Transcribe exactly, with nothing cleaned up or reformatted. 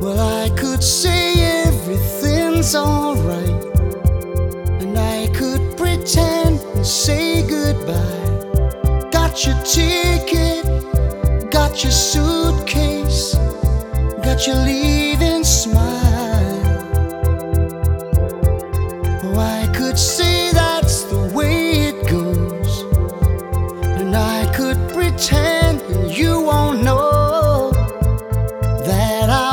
Well, I could say everything's alright, and I could pretend and say goodbye. Got your ticket, got your suitcase, got your leaving smile.